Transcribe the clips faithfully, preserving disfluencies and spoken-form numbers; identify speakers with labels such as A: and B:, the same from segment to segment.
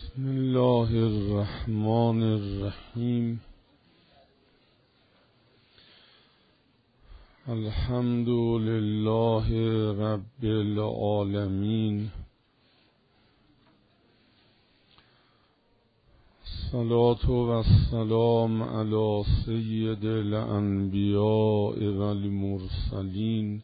A: بسم الله الرحمن الرحیم. الحمد لله رب العالمین. الصلاة والسلام علی سید الانبیاء والمرسلین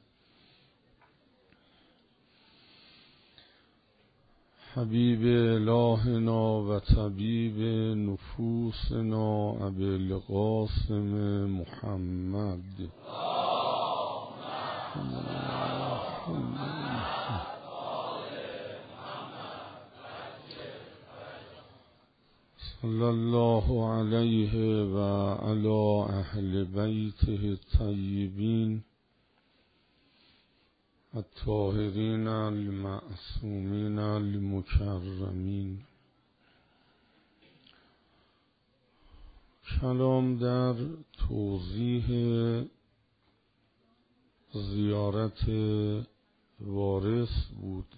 A: حبیب الهنا و طبیب نفوسنا ابی القاسم محمد. صلی الله علیه و علی اهل بیته الطیبین الطاهرین المعصومین المکرمین. کلام در توضیح زیارت وارث بود.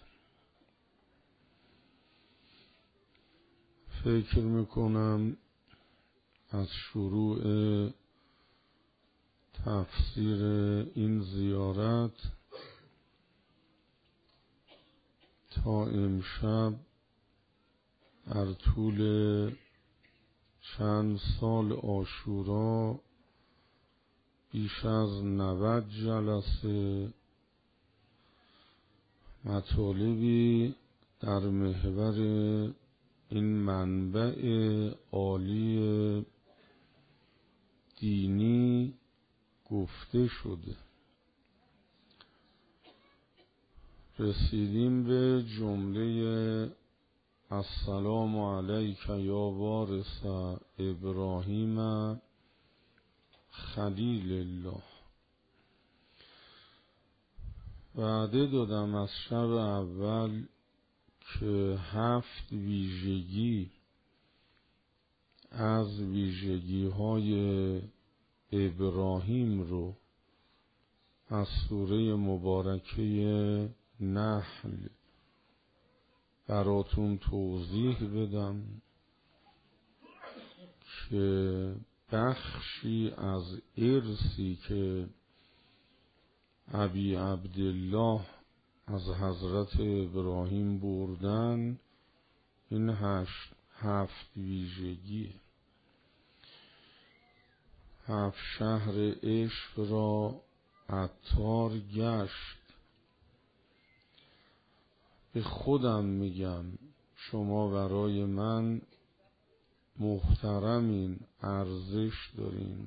A: فکر میکنم از شروع تفسیر این زیارت تا امشب در طول چند سال عاشورا بیش از نود جلسه مطالبی در محور این منبع عالی دینی گفته شده. رسیدیم به جمله السلام علیک یا وارث ابراهیم خلیل الله. وعده دادم از شب اول که هفت ویژگی از ویژگی های ابراهیم رو از سوره مبارکه نحل براتون توضیح بدم که بخشی از ارثی که ابی عبدالله از حضرت ابراهیم بردن این هشت هفت ویژگی. هفت شهر عشق را عطار گشت. به خودم میگم شما برای من محترمین، ارزش دارین.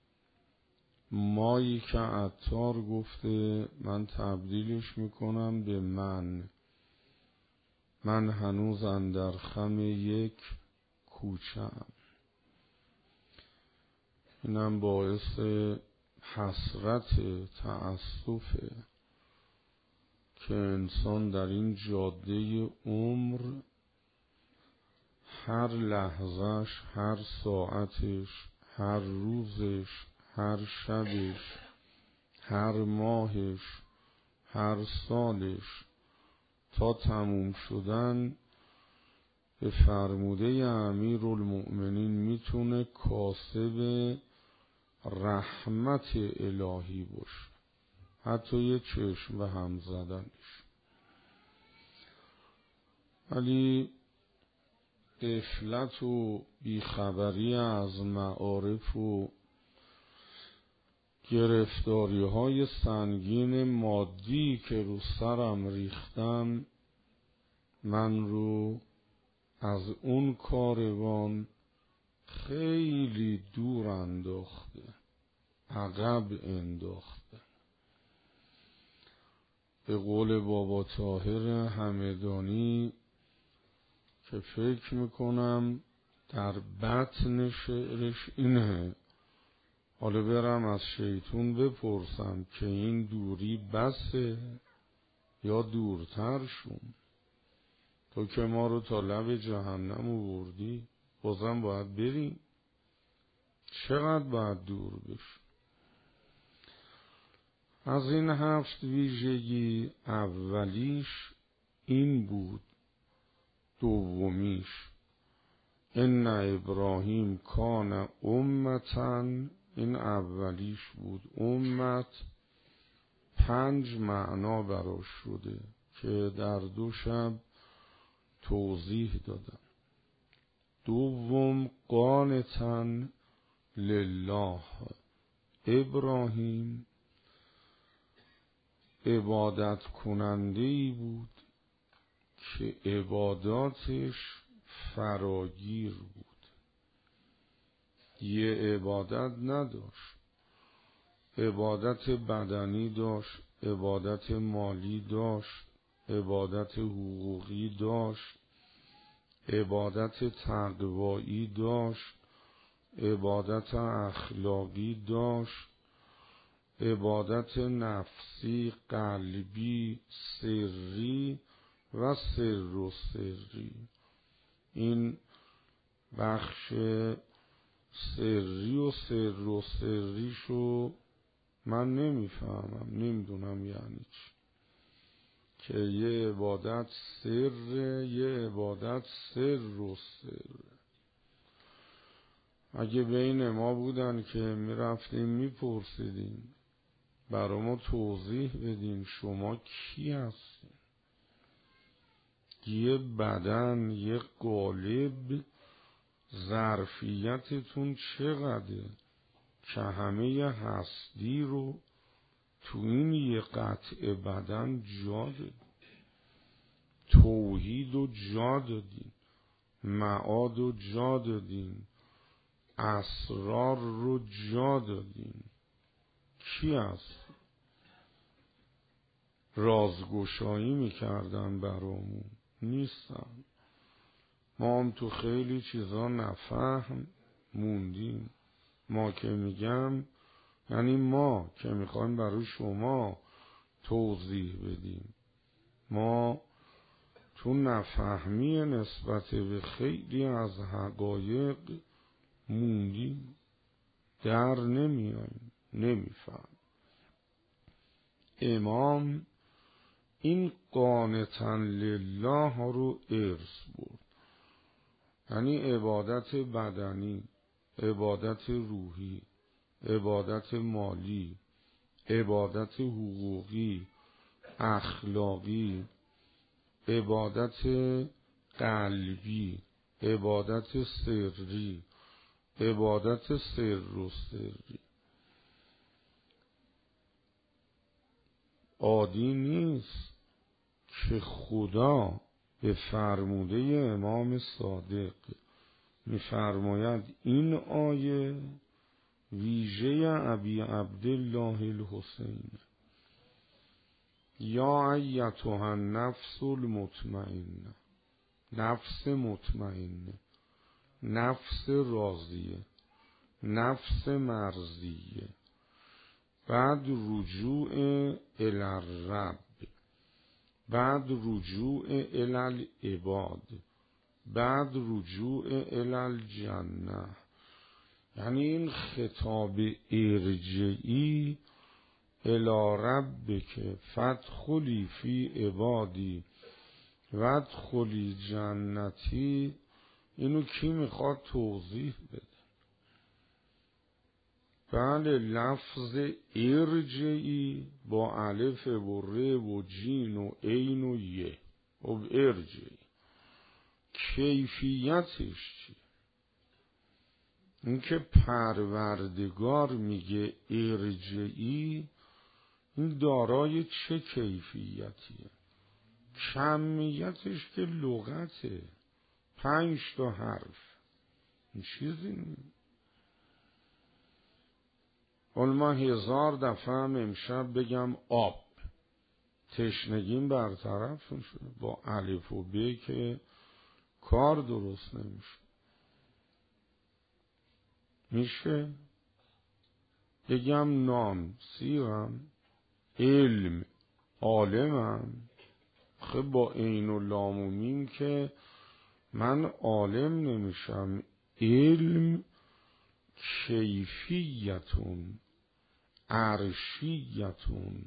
A: مایی که عطار گفته من تبدیلش میکنم به من. من هنوز اندر خم یک کوچه‌ام. اینم باعث حسرت تأسفه که انسان در این جاده عمر هر لحظهش، هر ساعتش، هر روزش، هر شبش، هر ماهش، هر سالش تا تموم شدن به فرموده امیر المؤمنین میتونه کاسب رحمت الهی باشه، حتی یه چشم به هم زدنش. ولی غفلت و بیخبری از معارف و گرفتاری های سنگین مادی که رو سرم ریختم من رو از اون کاروان خیلی دور انداخته، عقب انداخته. به قول بابا طاهر همدانی که فکر میکنم در بطن شعرش اینه، حالا برم از شیطون بپرسم که این دوری بسه یا دورتر شون؟ تو که ما رو تا لب جهنم آوردی، بازم باید بریم؟ چقدر باید دور بشیم؟ از این هفت ویژگی اولیش این بود، دومیش ان ابراهیم کان امتن، این اولیش بود. امت پنج معنا براش شده که در دو شب توضیح دادم. دوم قانتن لله، ابراهیم عبادت کننده‌ای بود که عباداتش فراگیر بود، یه عبادت نداشت. عبادت بدنی داشت، عبادت مالی داشت، عبادت حقوقی داشت، عبادت تقوایی داشت، عبادت اخلاقی داشت، عبادت نفسی، قلبی، سری و سر و سری. این بخش سری و سر و سریشو من نمیفهمم، نمیدونم یعنی چی، که یه عبادت سر، یه عبادت سر و سر. اگه بین ما بودن که میرفتیم میپرسیدیم برای ما توضیح بدین شما کی هستین، یه بدن، یه قالب، ظرفیتتون چقدره که همه هستی رو تو این یه قطع بدن جا دادین، توحید رو جا دادین، معاد رو جا دادین، اسرار رو جا دادین. کی هست؟ رازگشایی میکردن برامون؟ نیستن. ما هم تو خیلی چیزا نفهم موندیم. ما که میگم یعنی ما که میخوایم برای شما توضیح بدیم، ما تو نفهمی نسبت به خیلی از حقایق موندیم، در نمیایم، نمیفهم. امام این قانتن لله رو ارث برد، یعنی عبادت بدنی، عبادت روحی، عبادت مالی، عبادت حقوقی، اخلاقی، عبادت قلبی، عبادت سری، عبادت سر و سری. عادی نیست که خدا به فرموده امام صادق می‌فرماید این آیه ویژه ابی عبدالله الحسین، یا ایتها النفس المطمئنه، نفس مطمئنه، نفس راضیه، نفس مرضیه، بعد رجوع الی الرب، بعد رجوع الی العباد، بعد رجوع الی الجنه. یعنی این خطاب ارجعی الی ربک فادخلی فی عبادی وادخلی جنتی، اینو کی میخواد توضیح بده؟ بله، لفظ ارجعی با الف و ر و جین و عین و یه و ارجعی، کیفیتش چی؟ این که پروردگار میگه ارجعی، این دارای چه کیفیتیه؟ کمیتش که لغته، پنج تا حرف، این چیزی نیست. حالا من هزار دفعه هم امشب بگم آب، تشنگیم برطرف شده. با الف و ب که کار درست نمیشه. میشه بگم نان سیرم، علم عالمم، خب با عین و لام و میم که من عالم نمیشم. علم کیفیتون عرشیتون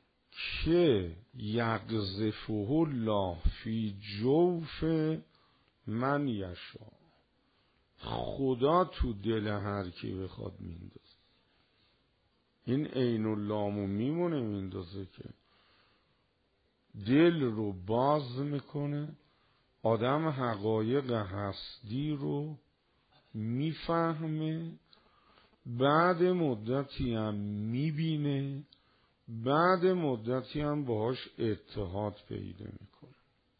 A: که یقذفه الله فی جوف من یشا، خدا تو دل هر کی بخواد میندازه. این عین اللامو میمونه میندازه که دل رو باز میکنه، آدم حقایق هستی رو میفهمه، بعد مدتی هم میبینه، بعد مدتی هم باهاش اتحاد پیدا میکنه.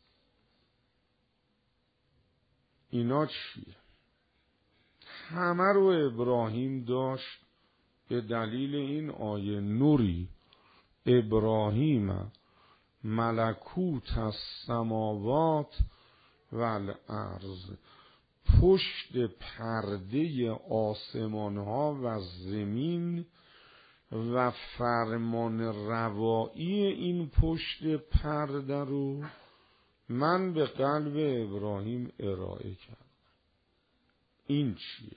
A: اینا چیه؟ همه رو ابراهیم داشت به دلیل این آیه نوری ابراهیم ملکوت السماوات والارض، پشت پرده آسمان ها و زمین و فرمان روایی این پشت پرده رو من به قلب ابراهیم ارائه کردم. این چیه؟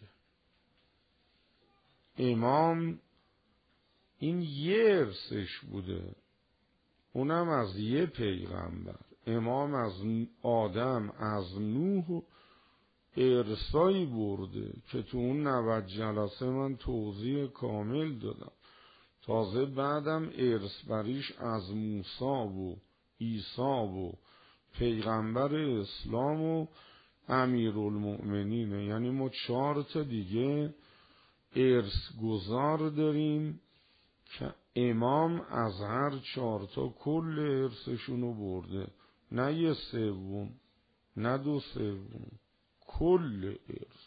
A: امام این یه ارثش بوده، اونم از یه پیغمبر. امام از آدم از نوح ارثایی برده که تو اون نود جلسه من توضیح کامل دادم. تازه بعدم ارث بریش از موسی و عیسی و پیغمبر اسلام و امیرالمؤمنینه. یعنی ما چهار تا دیگه ارث گذار داریم که امام از هر چهار تا کل ارثشونو برده، نه یه سوم نه دو سوم، کل ارث.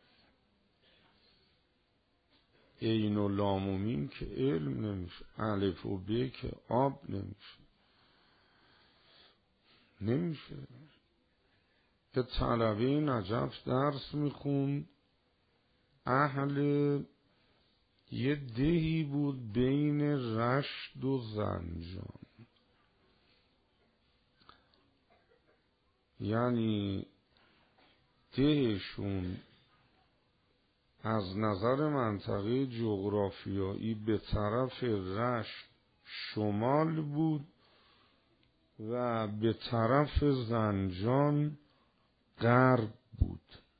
A: عین و لام و میم که علم نمیشه، الف و ب که آب نمیشه نمیشه. که طلبه نجف درس میخوند، اهل یه دهی بود بین رشت و زنجان، یعنی دهشون از نظر منطقه جغرافیایی به طرف رشت شمال بود و به طرف زنجان غرب بود.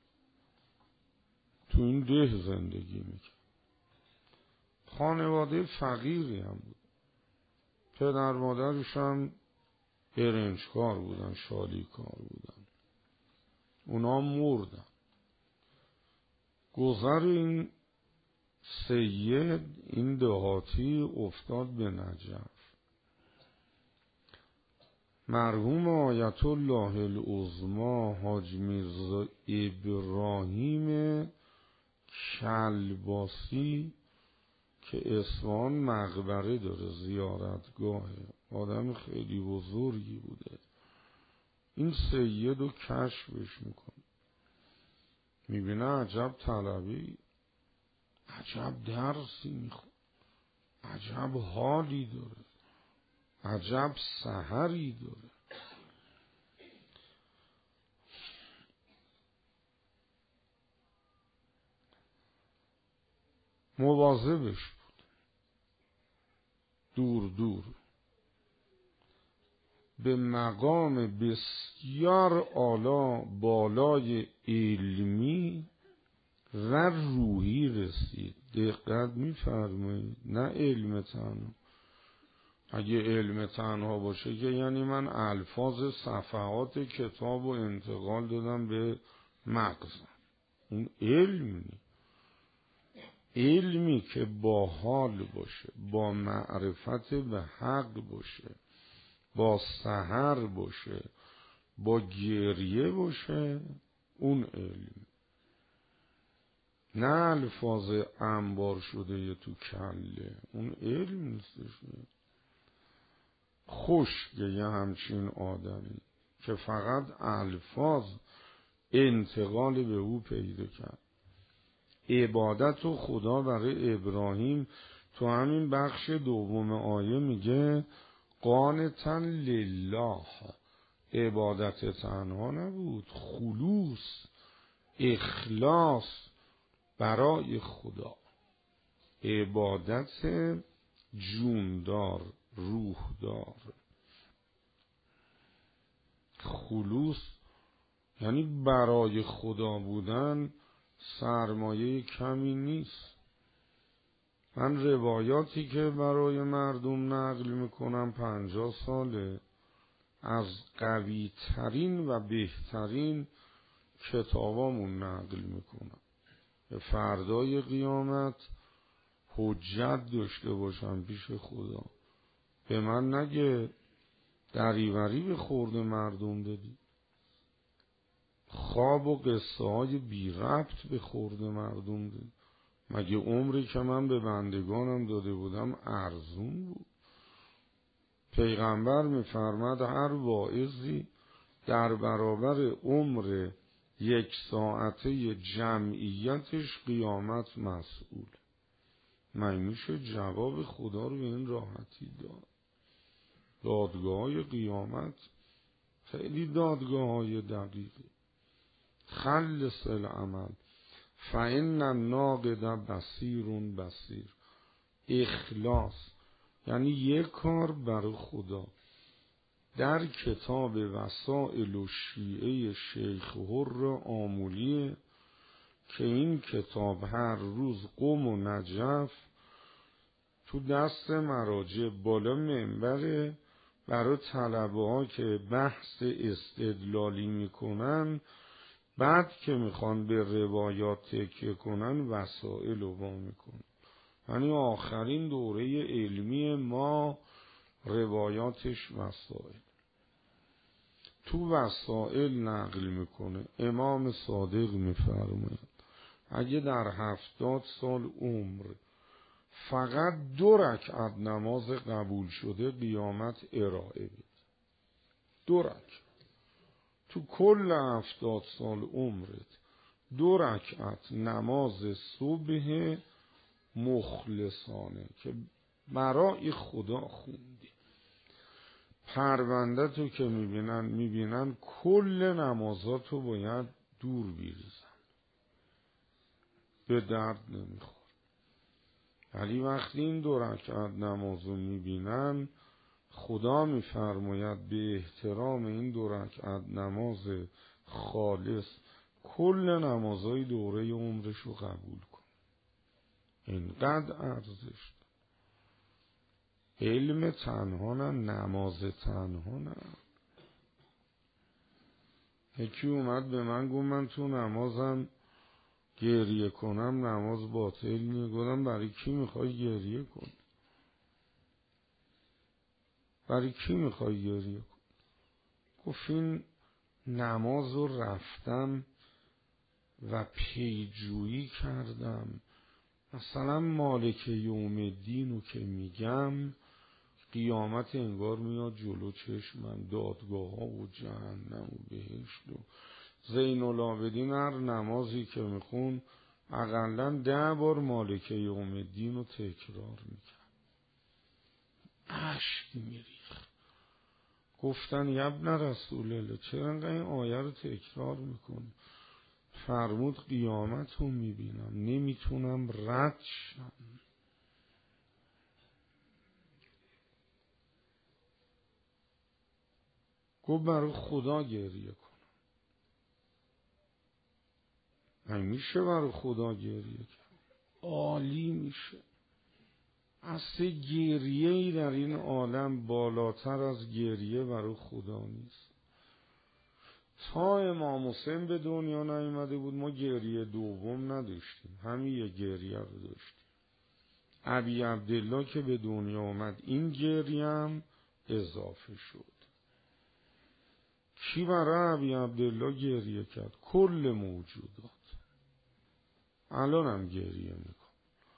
A: تو این ده زندگی میکرد. خانواده فقیری هم بود. پدر مادرش هم برنجکار بودن، شالیکار بودن. اونا مردن. گذر این سید این دهاتی افتاد به نجف. مرحوم آیت الله العظما حاج میرزا ابراهیم کلباسی که اصفهان مقبره داره، زیارتگاهه، آدم خیلی بزرگی بوده. این سید رو کشفش میکنه، میبینه عجب طلبی، عجب درسی میخونه، عجب حالی داره، عجب سحری داره. مواظبش بود، دور دور به مقام بسیار عالی بالای علمی و روحی رسید. دقت میفرمایید، نه علم تنها. اگه علم تنها باشه که یعنی من الفاظ صفحات کتاب و انتقال دادم به مغزم، اون علم نی. علمی که با حال باشه، با معرفت به حق باشه، با سحر باشه، با گریه باشه، اون علم. نه الفاظ انبار شده یه تو کله، اون علم نیستش. خشک یه همچین آدمی که فقط الفاظ انتقال به او پیدا کرد. عبادت و خدا برای ابراهیم تو همین بخش دوم آیه میگه قانتا لله. عبادت تنها نبود، خلوص، اخلاص برای خدا. عبادت جوندار، روحدار. خلوص یعنی برای خدا بودن سرمایه کمی نیست. من روایاتی که برای مردم نقل میکنم پنجاه ساله، از قوی ترین و بهترین کتابامون نقل میکنم. به فردای قیامت حجت داشته باشم پیش خدا. به من نگه دریوری به خورد مردم دادی، خواب و قصه های بی ربط به خورد مردم دادی. مگه عمری که من به بندگانم داده بودم ارزون بود؟ پیغمبر میفرماد هر واعظی در برابر عمر یک ساعته جمعیتش قیامت مسئول. من میشه جواب خدا رو به این راحتی داد؟ دادگاه های قیامت خیلی دادگاه های دقیقی. خلص العمل فإن الناقد بصیر بصیر. اخلاص یعنی یک کار برای خدا. در کتاب وسائل الشیعه شیخ حر آمولی که این کتاب هر روز قم و نجف تو دست مراجع بالا منبره، برای طلبه ها که بحث استدلالی میکنن، بعد که میخوان به روایات تکیه کنن وسائل رو با میکنن. یعنی آخرین دوره علمی ما روایاتش وسائل. تو وسائل نقل میکنه امام صادق میفرماید اگه در هفتاد سال عمر فقط دو رکعت نماز قبول شده قیامت ارائه بید. دو رکعت تو کل هفتاد سال عمرت دو رکعت نماز صبح مخلصانه که برای خدا خوندی، پرونده تو که میبینن میبینن کل نمازاتو باید دور بیریزن، به درد نمیخور. ولی وقتی این دو رکعت نمازو میبینن، خدا میفرماید به احترام این دو رکعت نماز خالص کل نمازهای دوره عمرشو قبول کن. اینقدر ارزش. علم تنها نه، نماز تنها نه. یکی اومد به من گفت من تو نمازم گریه کنم نماز باطل نیه. گفتم برای کی میخوای گریه کن؟ برای کی میخوای گریه کن؟ گفت این نماز رو رفتم و پیجویی کردم، مثلا مالک یوم الدین رو که میگم قیامت انگار میاد جلو چشمم، دادگاه ها و جهنم و بهشت و زین العابدین هر نمازی که میخون اقلا ده بار مالک یوم الدین رو تکرار میکرد. اشک میریخت. گفتن یبن رسول الله چرا انقدر این آیه رو تکرار میکنی؟ فرمود قیامت رو میبینم نمیتونم رد شم. گفت برای خدا گریه کنم. من میشه برای خدا گریه کنم؟ عالی میشه. اصل گریه ای در این عالم بالاتر از گریه برای خدا نیست. تا امام حسین به دنیا نیامده بود ما گریه دوم نداشتیم، همین یه گریه رو داشتیم. ابی عبدالله که به دنیا آمد این گریه هم اضافه شد. کی برای ابی عبدالله گریه کرد؟ کل موجودات. الان هم گریه میکن.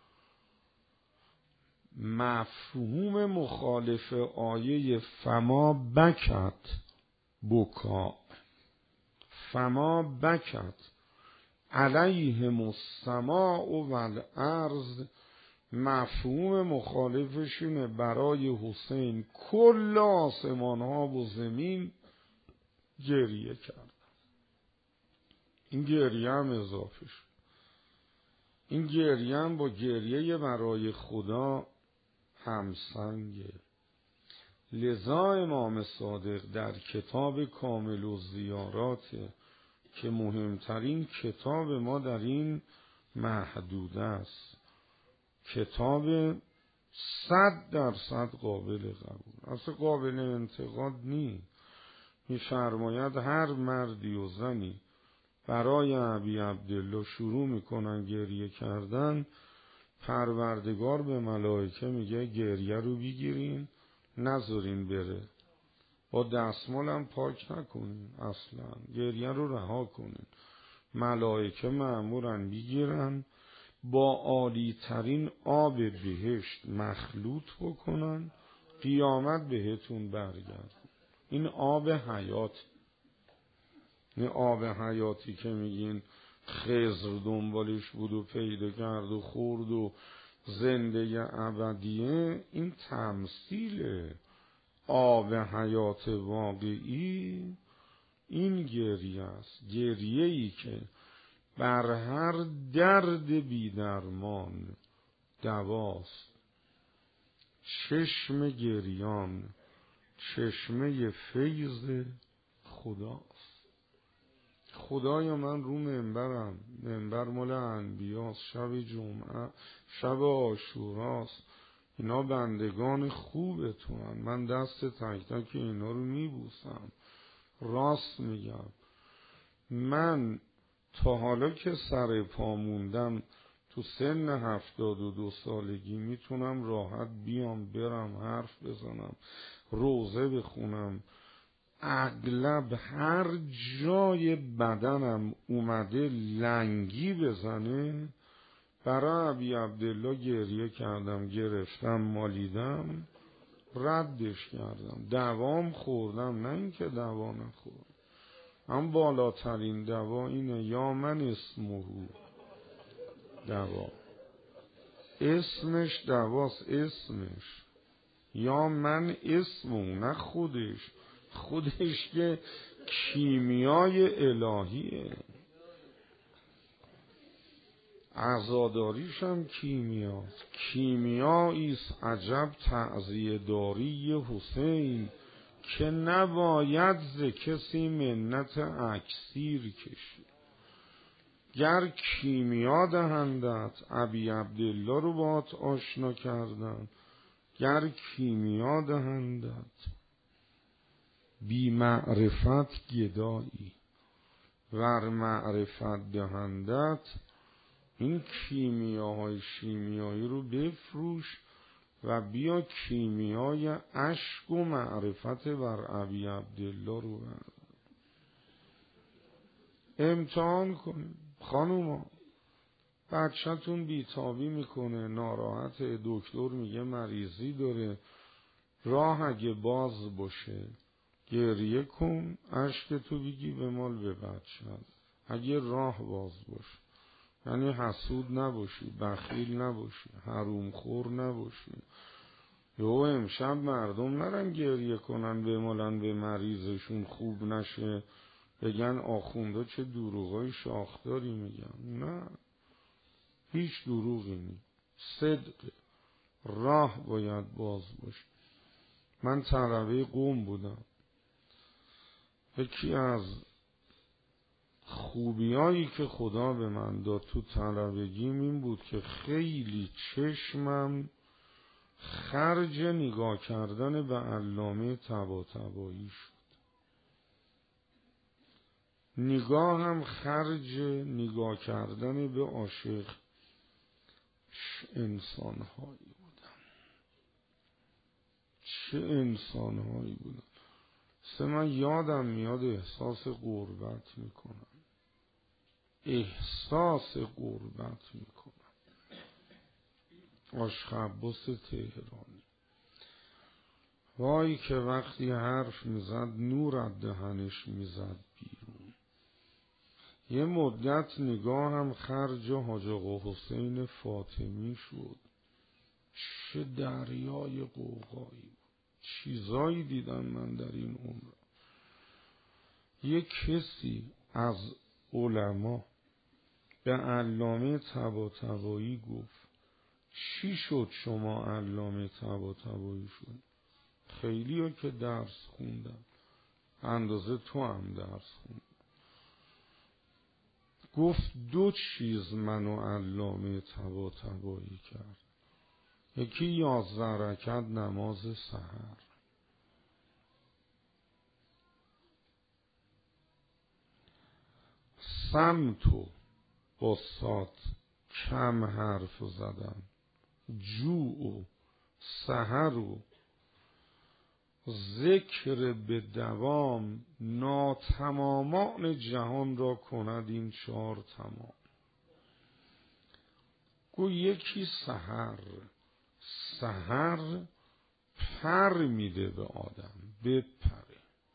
A: مفهوم مخالف آیه فما بکت بکا فما بکت علیهم السماء والارض، مفهوم مخالفش اینه برای حسین کل آسمان ها و زمین گریه کرد. این گریه هم اضافه شد. این گریه هم با گریه برای خدا همسنگه. لذا امام صادق در کتاب کامل الزیارات که مهمترین کتاب ما در این محدود است، کتاب صد درصد قابل قبول، اصلا قابل انتقاد نی. می‌فرماید هر مردی و زنی برای ابی عبدالله شروع میکنن گریه کردن، پروردگار به ملائکه میگه گریه رو بگیرین نذارین بره، با دستمالم پاک نکنین، اصلا گریه رو رها کنین. ملائکه مأمورن بگیرن با عالی ترین آب بهشت مخلوط بکنن، قیامت بهتون برگرد. این آب حیات، این آب حیاتی که میگین خضر دنبالش بود و پیدا کرد و خورد و زنده ابدیه، این تمثیل آب حیات واقعی این گریه است. گریه ای که بر هر درد بی‌درمان دواست. چشم گریان چشمه فیض خداست. خدایا من رو منبرم، منبر مال انبیاست، شب جمعه شب عاشوراست، اینا بندگان خوب تو هن. من دست تک تک اینا رو میبوسم. راست میگم، من تا حالا که سر پا موندم تو سن هفتاد و دو سالگی میتونم راحت بیام برم حرف بزنم، روزه بخونم، اغلب هر جای بدنم اومده لنگی بزنه برای ابی عبدالله گریه کردم، گرفتم، مالیدم، ردش کردم، دوام خوردم، نه اینکه دوا نخوردم. هم بالاترین دوا اینه، یا من اسمه دوا، اسمش دواست، اسمش یا من اسمه، نه خودش. خودش که کیمیای الهیه، عزاداریش هم کیمیاست. کیمیاییست عجب تعزیه داری حسین، که نباید ز کسی منت اکسیر کشی. گر کیمیا دهندت، ابی عبدالله رو باهات آشنا کردن، گر کیمیا دهندت بی معرفت گدایی، ور معرفت دهندت این کیمیاهای شیمیایی رو بفروش و بیا کیمیای عشق و معرفت بر ابی عبدالله رو برد. امتحان کنید خانوما، بچه‌تون بیتابی میکنه، ناراحت، دکتر میگه مریضی داره، راه اگه باز باشه گریه کن، اشک تو بگی به مال به بچه‌ت. اگه راه باز باشه، یعنی حسود نباشی، بخیل نباشی، حروم خور نباشی. یو امشب مردم نرن گریه کنن بمالن به مریضشون خوب نشه، بگن آخونده چه دروغای شاخداری میگن. نه، هیچ دروغی نی، صدق. راه باید باز باشه. من طلبه قم بودم، یکی از خوبیایی که خدا به من داد تو طلبگیم این بود که خیلی چشمم خرج نگاه کردن به علامه طباطبایی شد، نگاه هم خرج نگاه کردن به عاشق. چه انسانهایی بودن، چه انسانهایی بودن. سه من یادم میاد احساس غربت میکنم، احساس غربت میکنم. آشخباس تهرانی، وای که وقتی حرف میزد نور از دهنش میزد بیرون. یه مدت نگاه هم خرج حاج آقا حسین فاطمی شد. چه دریای قوقایی بود، چیزایی دیدم من در این عمر. یه کسی از علما به علامه طباطبایی گفت چی شد شما علامه طباطبایی شد؟ خیلی ها که درس خوندن، اندازه تو هم درس خوندن. گفت دو چیز منو علامه طباطبایی کرد. یکی یازده رکعت نماز سحر، سمتو با سات کم حرف زدن، جوع و سحر و ذکر به دوام، ناتمامان جهان را کند این چهار تمام. گو یکی سحر، سحر پر میده به آدم بپره.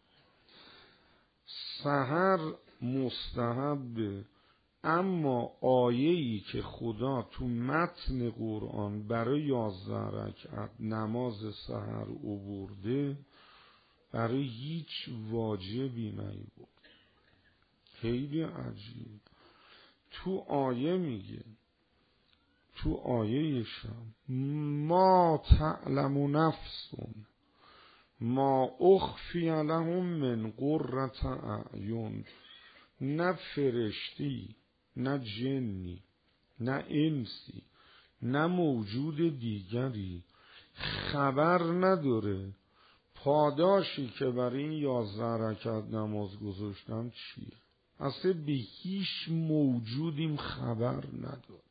A: سحر مستحبه، اما آیه‌ای که خدا تو متن قرآن برای یازده رکعت نماز سحر آورده برای هیچ واجبی نیورد. خیلی عجیب. تو آیه میگه، تو آیه شم ما تعلم نفس ما اخفی لهم من قرة اعین، نه فرشتی نه جنی نه انسی نه موجود دیگری خبر نداره پاداشی که برای این یازده رکعت نماز گذاشتم چیه. اصلا به هیچ موجودیم خبر نداره.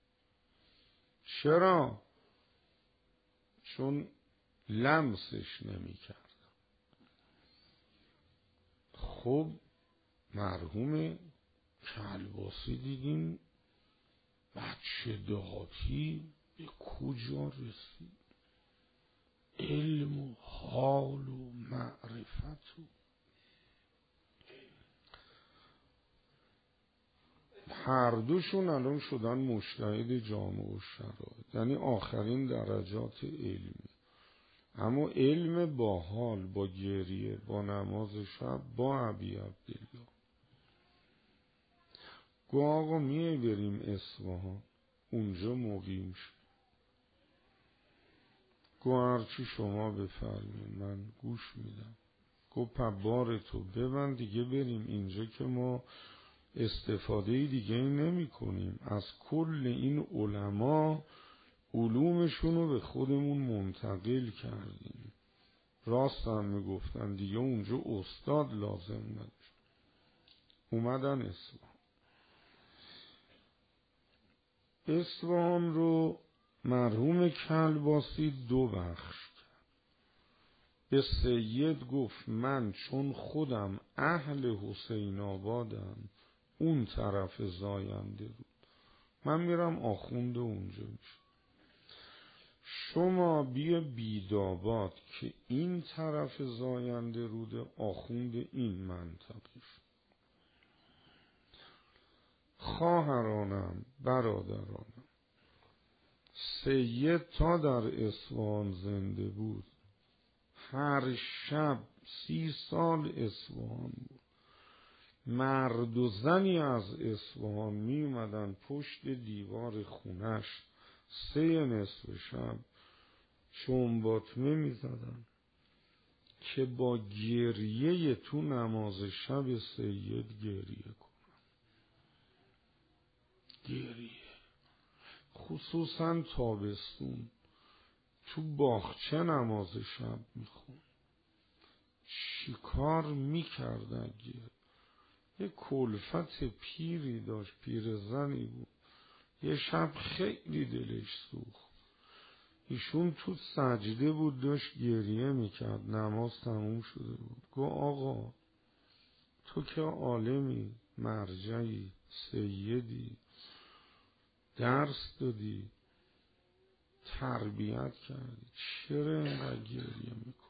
A: چرا؟ چون لمسش نمی کردم. خب مرحوم کلباسی دیدیم بچه دهاتی به کجا رسید، علم و حال و معرفت و هر دوشون الان شدن مجتهد جامع و شرایط، یعنی آخرین درجات علمی. اما علم با حال، با گریه، با نماز شب، با ابی عبدالله. گو آقا میای بریم اصفهان، اونجا مقیم شد. گو هرچی شما بفرمین من گوش میدم. گو پبار تو ببند دیگه بریم، اینجا که ما استفاده دیگه نمی کنیم از کل این علما، علومشون رو به خودمون منتقل کردیم. راست هم میگفتن دیگه اونجا استاد لازم نداشت. اومدن اصفهان. اصفهان رو مرحوم کلباسی دو بخش کرد. به سید گفت من چون خودم اهل حسین آبادم، اون طرف زاینده بود، من میرم آخوند اونجا میشه. شما بیا بیداباد که این طرف زاینده روده، آخوند این منطقه. خواهرانم، برادرانم، سید تا در اصفهان زنده بود هر شب سی سال اصفهان بود. مرد و زنی از اصفهان می اومدن پشت دیوار خونش سه نصف شب چنباتمه می زدن که با گریه تو نماز شب سید گریه کنن. گریه خصوصا تابستون تو باغچه نماز شب می خون. چیکار می کردن؟ گریه. یه کلفت پیری داشت، پیر زنی بود. یه شب خیلی دلش سوخت، ایشون تو سجده بود داشت گریه میکرد، نماز تموم شده بود. گفت آقا تو که عالمی، مرجعی، سیدی، درس دادی، تربیت کردی، چرا اینقدر گریه میکن؟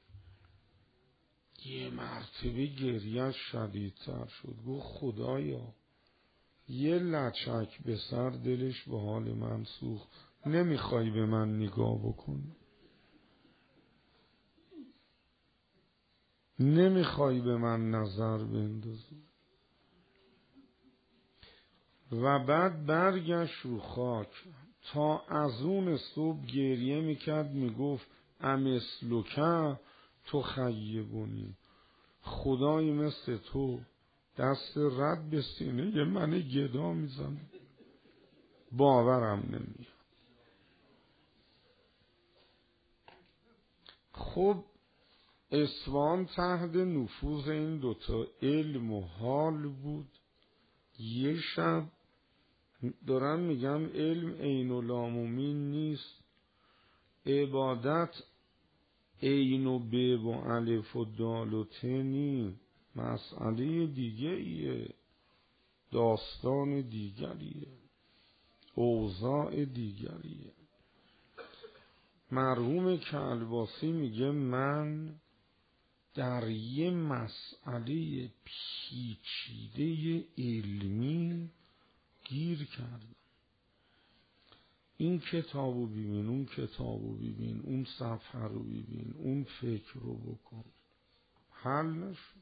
A: یه مرتبه گریه شدیدتر شد. گفت خدایا یه لچک به سر دلش به حال من سوخت، نمیخوای به من نگاه بکنی؟ نمیخوای به من نظر بندازی؟ و بعد برگشت رو خاک تا از اون صبح گریه میکرد، میگفت امثلک تو خیبونی، خدای مثل تو دست رد به سینه یه من گدا میزنه، باورم نمیاد. خب اصفهان تحت نفوذ این دوتا علم و حال بود. یه شب دارن میگم علم عین و لام و میم نیست، عبادت عین و ب و الف و دال و ت نیست، مسئله دیگه ایه، داستان دیگریه، اوضاع دیگریه. مرحوم کلباسی میگه من در یه مسئله پیچیده علمی گیر کردم. این کتابو ببین، اون کتابو ببین، اون صفحه رو ببین، اون فکر رو بکن، حل نشد.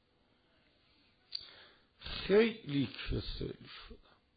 A: خیلی کسل شدم،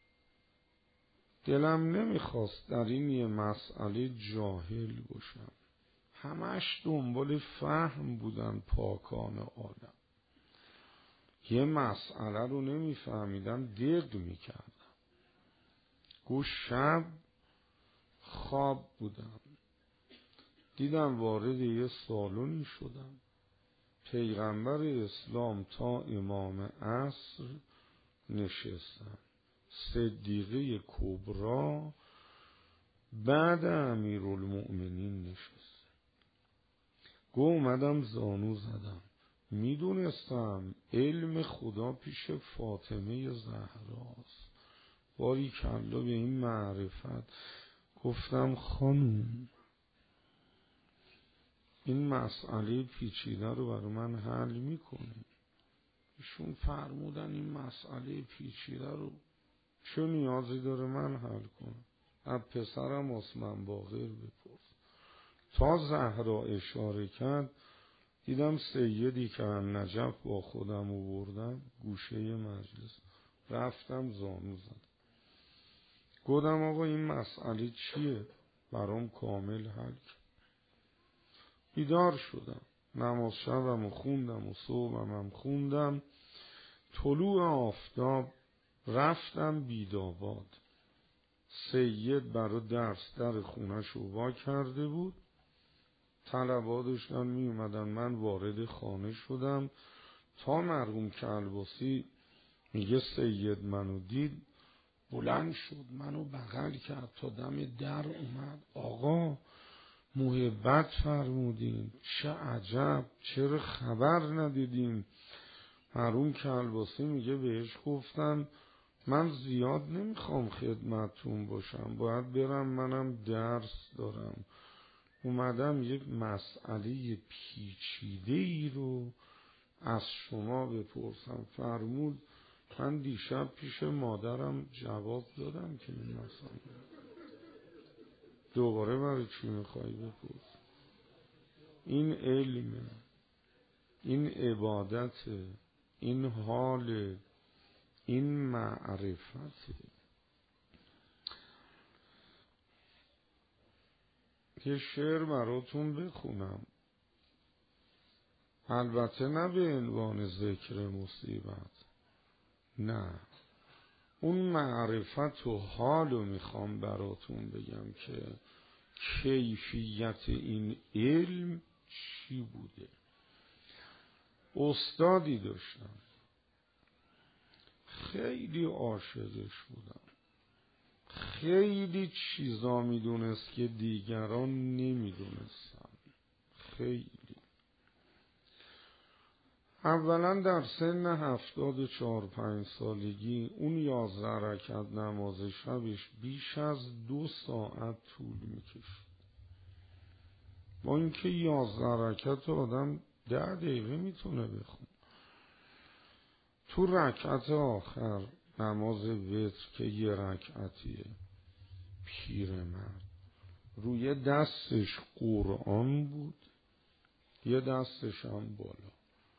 A: دلم نمیخواست در این یه مسئله جاهل باشم. همش دنبال فهم بودن پاکان عالم. یه مسئله رو نمیفهمیدم، دق میکردم. گوش شب خواب بودم، دیدم وارد یه سالونی شدم، پیغمبر اسلام تا امام عصر نشستن، صدیقه کبرا بعد امیرالمؤمنین نشست. گو اومدم زانو زدم، میدونستم علم خدا پیش فاطمه زهراست. باری کلا به این معرفت. گفتم خانوم این مسئله پیچیده رو برای من حل میکنه؟ ایشون فرمودن این مسئله پیچیده رو چه نیازی داره من حل کنم؟ از پسرم عثمان باقر بپرس. تا زهرا اشاره کرد دیدم سیدی که نجف با خودم آوردم گوشه مجلس، رفتم زانو زدم. گفتم آقا این مسئله چیه؟ برام کامل حل کرد. بیدار شدم، نماز شبم خوندم و صبحم هم خوندم. طلوع آفتاب رفتم بیداباد. سید برای درس در خونش رو وا کرده بود، طلبا داشتن می اومدن، من وارد خانه شدم. تا مرحوم کلباسی میگه سید منو دید، بلند شد منو بغل کرد تا دم در اومد. آقا محبت فرمودین، چه عجب، چرا خبر ندیدین؟ مرحوم کلباسی میگه بهش گفتم من زیاد نمیخوام خدمتون باشم، باید برم، منم درس دارم. اومدم یک مسئله پیچیده ای رو از شما بپرسم. فرمود من دیشب پیش مادرم جواب دادم که این مسئله دوباره برای چی میخوای بپرس؟ این علمه، این عبادته، این حاله، این معرفته. یه شعر براتون بخونم، البته نه به عنوان ذکر مصیبت، نه، اون معرفت و حالو میخوام براتون بگم که کیفیت این علم چی بوده. استادی داشتم خیلی عاشقش بودم، خیلی چیزا میدونست که دیگران نمیدونستن. خیلی اولا در سن هفتاد و چهار پنج سالگی اون یازده رکعت نماز شبش بیش از دو ساعت طول میکشید. با اینکه یازده رکعت آدم ده دقیقه میتونه بخونه. تو رکعت آخر نماز وتر که یه رکعتیه، پیرمرد روی دستش قرآن بود، یه دستش هم بالا،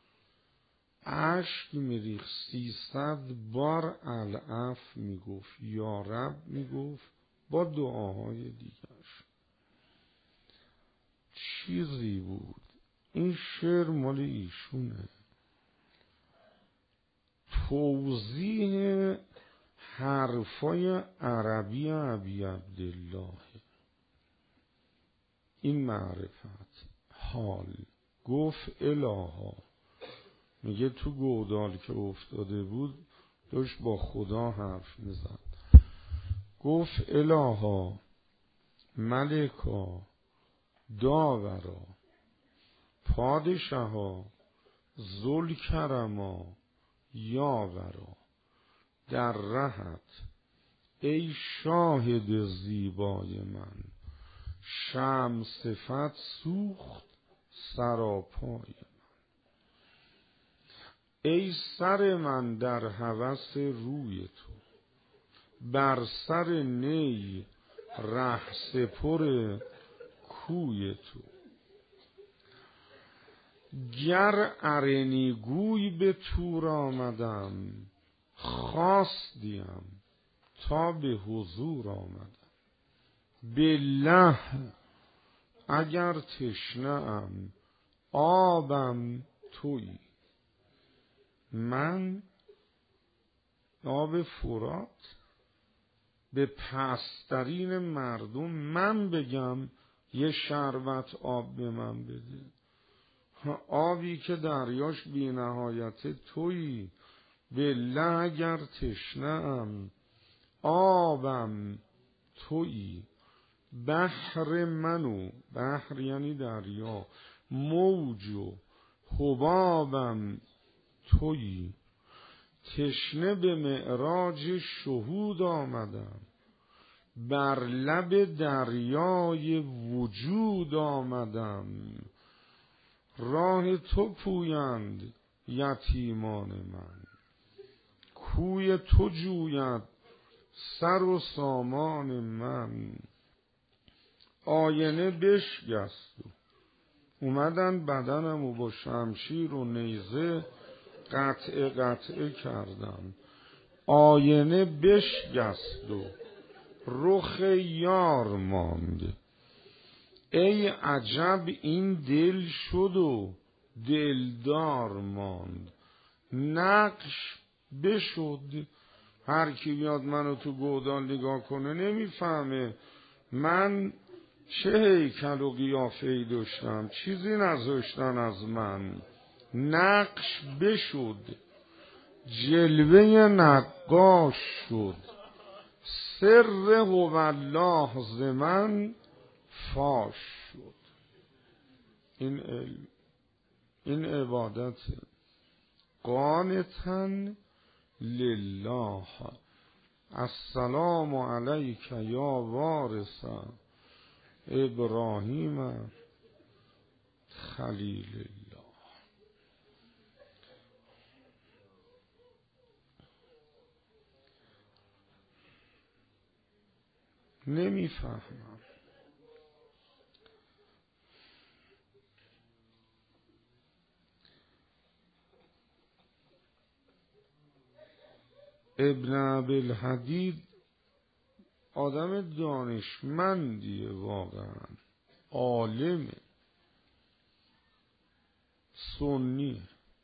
A: اشک میریخت، سیصد بار العف میگفت، یا رب میگفت با دعاهای دیگرش. چیزی بود. این شعر مال ایشونه. توضیح حرفای عربی ابی عبدالله. این معرفت حال گفت الها، میگه تو گودال که افتاده بود داشت با خدا حرف میزد. گفت الها ملکا داورا پادشاها ذوالکرما یاورا در رهت ای شاهد زیبای من، شمع صفت سوخت سراپای من. ای سر من در هوس روی تو، بر سر نی ره سپر کوی تو. گر ارنی گوی به تور آمدم، خواستیم تا به حضور آمدم. بالله اگر تشنه ام آبم تویی. من آب فرات به پسترین مردم من بگم یه شربت آب به من بده؟ آبی که دریاش بی نهایت تویی. بالله اگر تشنه ام آبم تویی. بحر منو، بحر یعنی دریا، موج و حبابم تویی. تشنه به معراج شهود آمدم، بر لب دریای وجود آمدم. راه تو پویند یتیمان من، کوی تو جوید سر و سامان من. آینه بشکست و اومدن بدنم و با شمشیر و نیزه قطعه قطعه کردم. آینه بشکست و رخ یار ماند. ای عجب این دل شد و دلدار ماند. نقش بشد، هر کی بیاد منو تو گودال نگاه کنه نمیفهمه من چه هیکل و قیافه‌ای داشتم، چیزی نذاشتن از من. نقش بشد، جلوه نقاش شد، سر هو الله ز من فاش شد. این علم، این عبادت. قانتاً لله. السلام علیک یا وارث ابراهیم خلیل الله. نمیفهمم. ابن ابی‌الحدید آدم دانشمندیه، واقعا عالمه، سنی.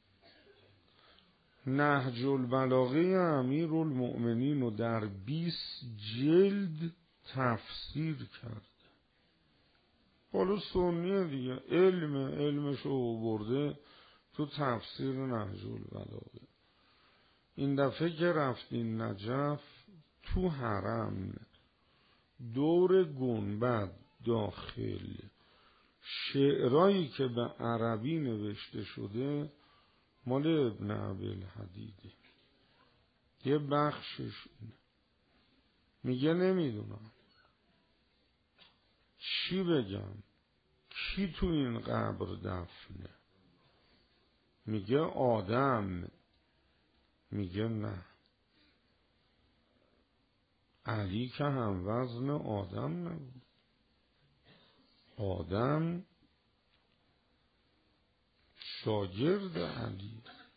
A: نهج البلاغه امیرالمؤمنین رو در بیست جلد تفسیر کرد. حالا سنیه دیگه، علم علمشو آورده تو تفسیر نهج البلاغه. این دفعه که رفتین نجف تو حرم دور گنبد داخل شعرهایی که به عربی نوشته شده مال ابن ابی‌الحدیده. یه بخشش اینه. میگه نمیدونم چی بگم، کی تو این قبر دفنه؟ میگه آدم. میگه نه، علی که هم وزن آدم نبود. آدم شاگرد علی.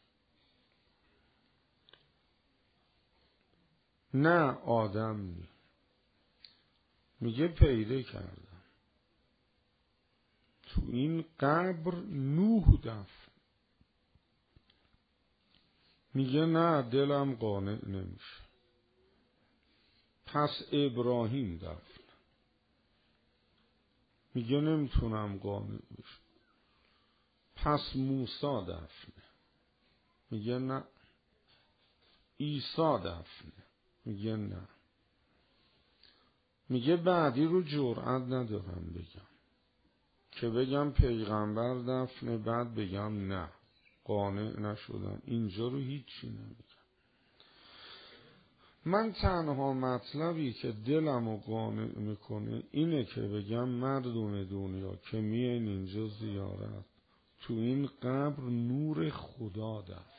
A: نه آدم نی. میگه پیدا کردم تو این قبر نوح دفن. میگه نه دلم قانع نمیشه. پس ابراهیم دفن. میگه نمیتونم قانع بشم. پس موسی دفنه. میگه نه. عیسی دفنه. میگه نه. میگه بعدی رو جرئت ندارم بگم که بگم پیغمبر دفنه بعد بگم نه قانع نشدم. اینجا رو هیچی نمیگم. من تنها مطلبی که دلم رو قانع میکنه اینه که بگم مردم دنیا که میاین اینجا زیارت، تو این قبر نور خدا دفن.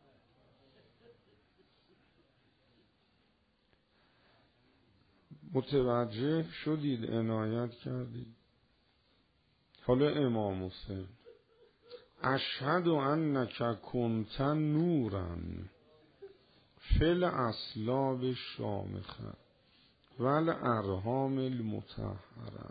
A: متوجه شدید؟ عنایت کردید؟ حالا امام حسین اشهد انک کنت نورا فی الاصلاب شامخه والارحام المطهره.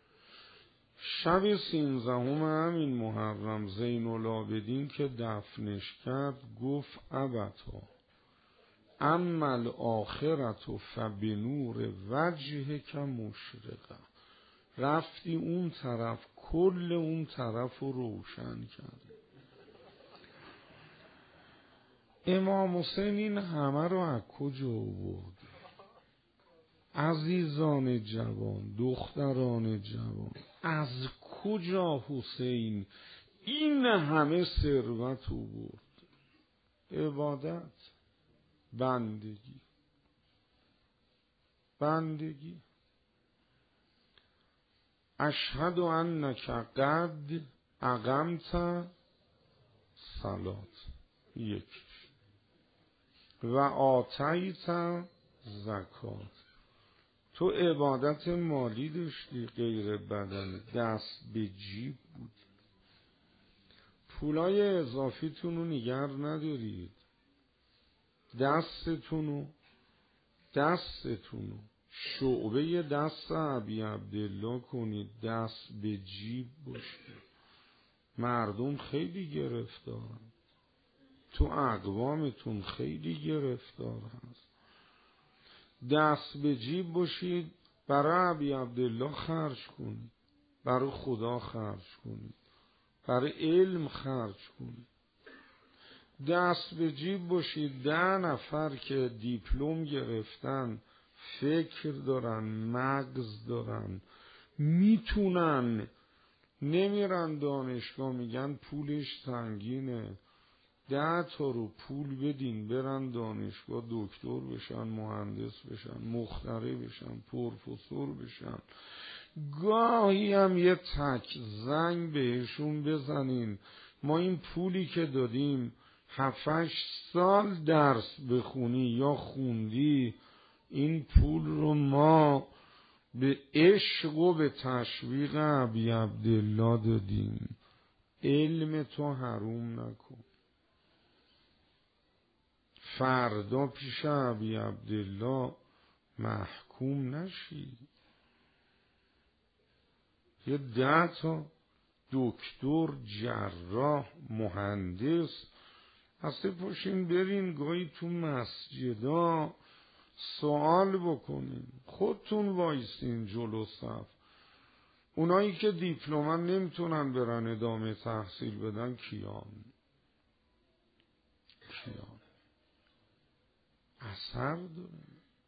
A: شب سیزدهم همین محرم زین العابدین که دفنش کرد گفت ابتا اما الاخرة فبنور وجهک مشرقه. رفتی اون طرف کل اون طرف رو روشن کرد. امام حسین این همه رو از کجا آورد؟ عزیزان جوان، دختران جوان، از کجا حسین این همه ثروت آورد؟ عبادت، بندگی، بندگی. اشهد انک قد اقمت صلات، یک. و آتیت زکات. تو عبادت مالی داشتی غیر بدن، دست به جیب بود. پولای اضافیتون رو نگر ندارید. دستتونو دستتونو شعبه دست ابی عبدالله کنید، دست به جیب باشید. مردم خیلی گرفتارن، تو اقوامتون خیلی گرفتار هست. دست به جیب باشید، برای ابی عبدالله خرج کنید، برای خدا خرج کنید، برای علم خرج کنید. دست به جیب باشید، ده نفر که دیپلم گرفتن، فکر دارن، مغز دارن، میتونن، نمیرن دانشگاه، میگن پولش سنگینه، ده تا رو پول بدین برن دانشگاه دکتر بشن، مهندس بشن، مخترع بشن، پروفسور بشن. گاهی هم یه تک زنگ بهشون بزنین ما این پولی که دادیم هفتش سال درس بخونی یا خوندی، این پول رو ما به عشق و به تشویق ابی عبدالله دادیم، علم تو حروم نکن. فردا پیش ابی عبدالله محکوم نشی. یه ده تا دکتر، جراح، مهندس هسته پاشین برین گاهی تو مسجدا سوال بکنین، خودتون وایسین جلو صف. اونایی که دیپلمن نمیتونن برن ادامه تحصیل بدن کیان؟ کیان؟ اثر داره،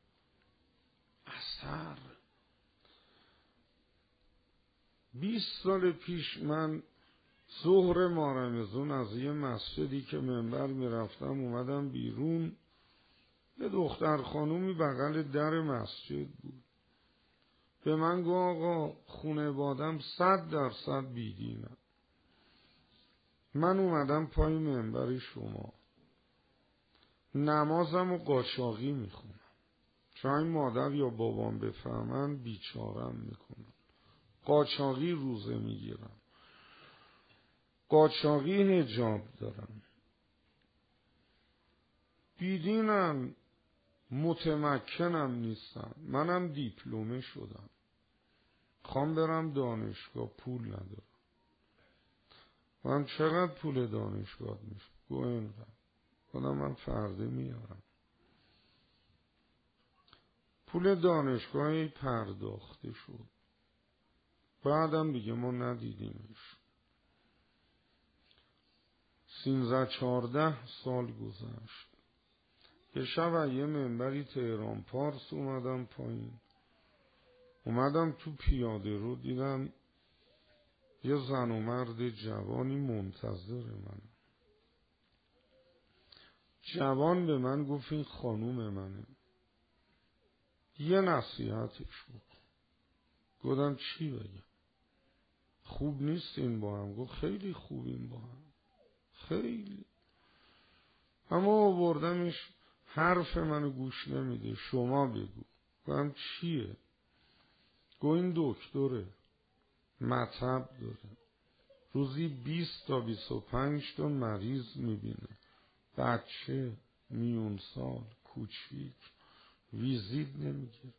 A: اثر. بیست سال پیش من ظهر ماه رمضان از یه مسجدی که منبر میرفتم اومدم بیرون، یه دختر خانومی بغل در مسجد بود. به من گفت آقا خونه بادم صد درصد بیدینم. من اومدم پای منبر شما نمازم و قاچاقی میخونم، چون این مادر یا بابام بفهمن بیچارم میکنم. قاچاقی روزه میگیرم، قاچاقی حجاب دارم، بیدینم، متمکنم نیستم، منم دیپلمه شدم، خوام برم دانشگاه، پول ندارم. من چقدر پول دانشگاه میشه؟ گو اینقدر. خودم من فرده میارم. پول دانشگاهی پرداخته شد، بعدم دیگه ما ندیدیمش. سینزده چارده سال گذشت. یه شب یه منبری تهران پارس اومدم پایین، اومدم تو پیاده رو، دیدم یه زن و مرد جوانی منتظر من. جوان به من گفت این خانوم منه، یه نصیحتش بکن. گفتم چی بگم؟ خوب نیستین با هم؟ گفت خیلی خوبیم با هم، خیلی. اما آوردمش حرف منو گوش نمیده، شما بگو. گفتم چیه؟ گفت این دکتره، مطب داره، روزی بیست تا بیست و پنج تا مریض میبینه، بچه، میون سال، کوچیک، ویزیت نمیگیره.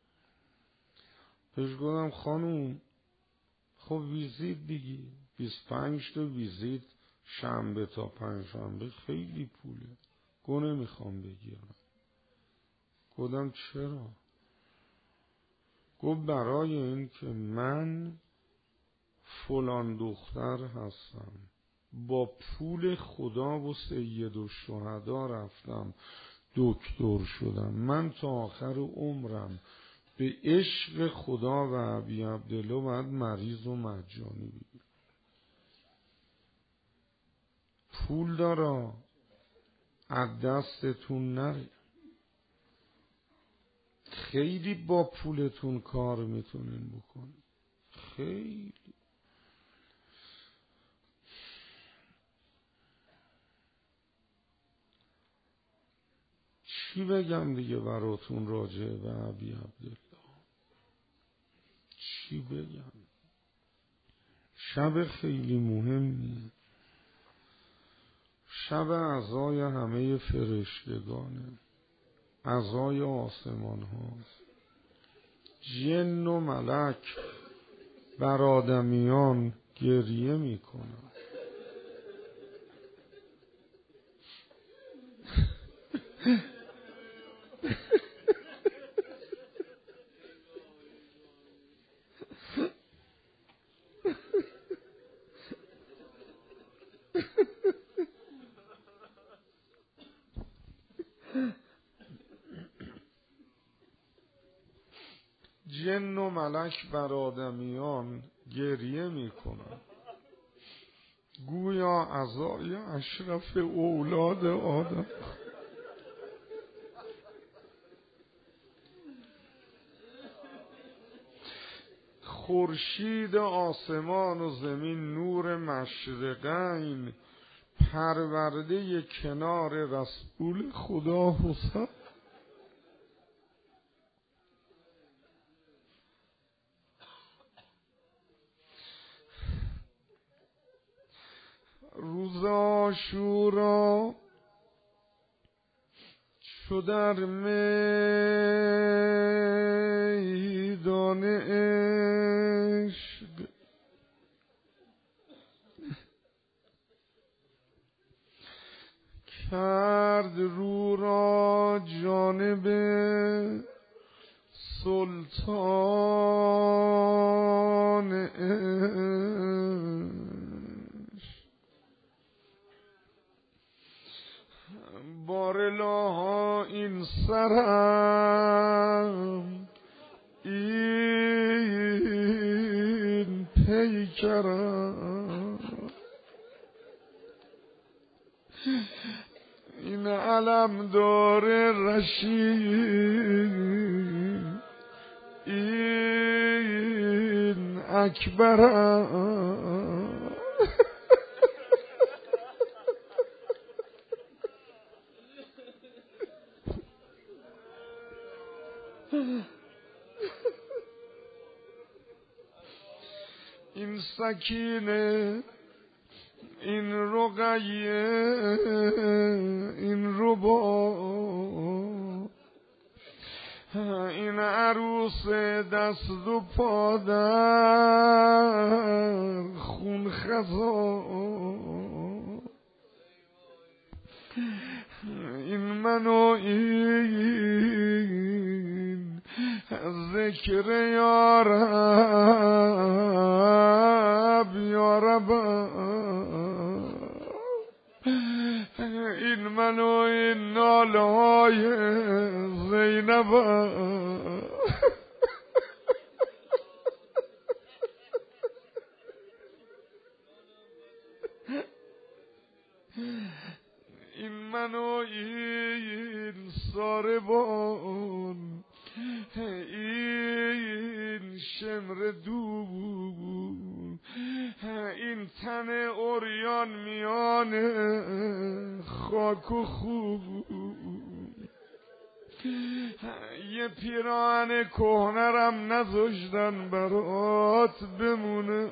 A: بهش گفتم خانوم خب ویزیت دیگه، بیست و پنج تا ویزیت شنبه تا پنج شنبه خیلی پوله. گفت نمیخوام بگیرم. گفتم چرا؟ گفت برای این که من فلان دختر هستم، با پول خدا و سید الشهدا رفتم دکتر شدم، من تا آخر عمرم به عشق خدا و ابی عبدالله باید مریض و مجانی بگیرم. پول داره از دستتون نره. خیلی با پولتون کار میتونین بکنین، خیلی. چی بگم دیگه براتون راجع به ابی عبدالله؟ چی بگم؟ شب خیلی مهمیه، شب عزای همه فرشتگانه، عزای آسمان هاست. جن و ملک بر آدمیان گریه میکنن. جن و ملک بر آدمیان گریه میکنن، گویا عزای اشرف اولاد آدم. خورشید آسمان و زمین نور مشرقین، پرورده کنار رسول خدا حسین. روز عاشورا چو در میدان عشق، کرد رو را جانب سلطان عشق. بارلاها این سرم این پیکرم، این علم داره رشید این اکبرم. این سکینه این رقیه این ربا، این عروس دست و پا در خون خزا، این منو این ذکر یارب یارب این منو این ناله های زینب این منو این ساربان این شمر دون این تن اوریان میان خاک و خوب یه پیراهن کهنرم نذاشتن برات بمونه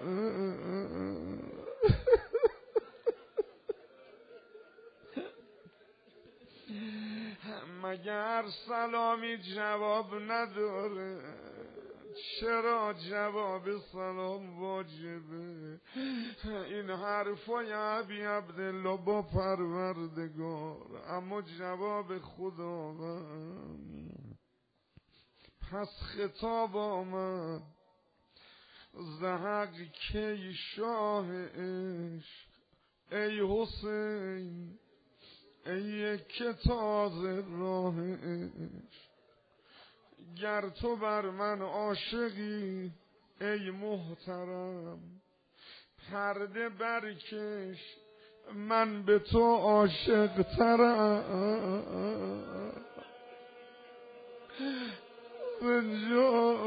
A: مگر سلامی جواب نداره چرا جواب سلام واجبه این حرفای ابی عبدالله با پروردگار اما جواب خداوند پس خطاب آمد زهق کی شاه عشق ای حسین ای که تازه راه عشق گر تو بر من عاشقی ای محترم پرده برکش من به تو عاشق ترم بنجا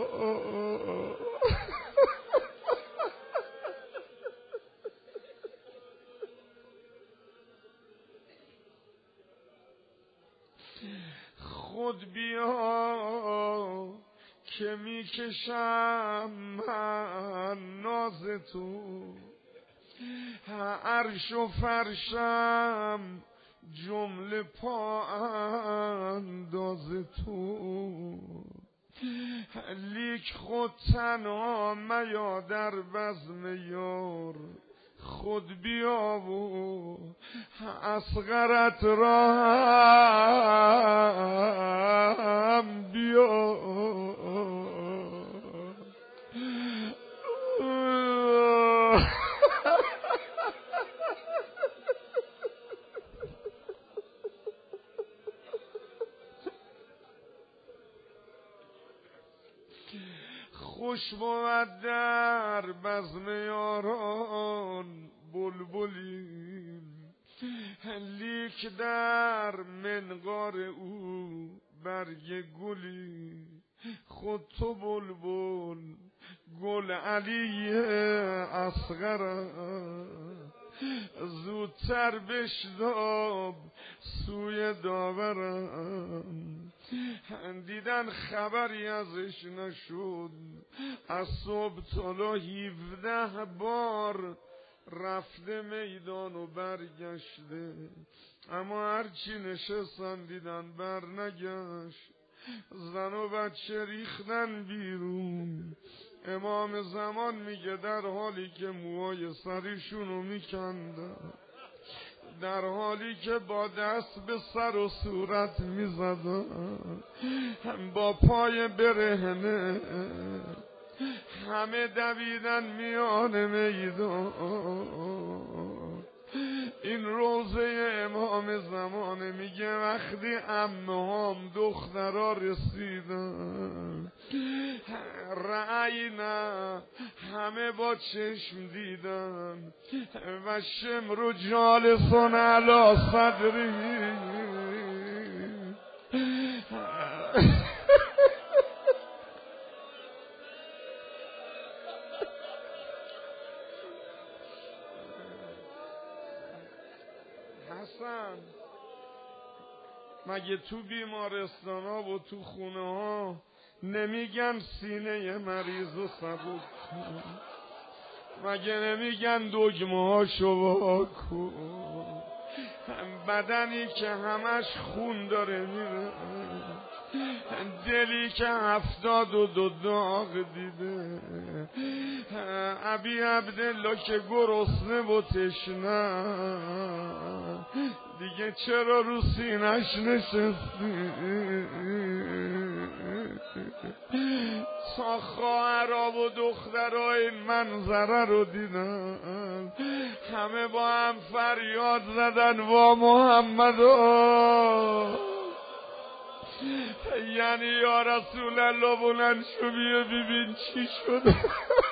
A: خود بیا که میکشم من ناز تو عرش و فرشم جمله پا انداز تو لیک خود تنها میا در بزم یار خود بیا و اصغرت را هم بیا خوش بود در بزم یاران بلبلی لیک در منقار او برگ گلی خود تو بلبل گل علی اصغر زودتر بشتاب سوی داورم دیدن خبری ازش نشد از صبح تا هفده بار رفته میدان و برگشته اما هرچی نشستن دیدن بر نگشت زن و بچه ریختن بیرون امام زمان میگه در حالی که موهای سریشونو میکندن در حالی که با دست به سر و صورت میزدن با پای برهنه همه دویدن میان میدان این روزه امام زمانه میگه وقتی عمهام دخترها رسیدن رأی نه همه با چشم دیدن و شمر جالسون علی صدری حسن مگه تو بیمارستان ها و تو خونه ها نمیگن سینه مریض و سبک مگه نمیگن دگمه ها شوا کن بدنی که همش خون داره میره دلی که هفتاد و دو داغ دیده ابی عبدالله که گرسنه و تشنه دیگه چرا رو سینش نشستی؟ تا خواهرها و دخترها این منظره رو دیدن همه با هم فریاد زدن وا محمدا، یعنی یا رسول الله بلند شو بیا ببین چی شده.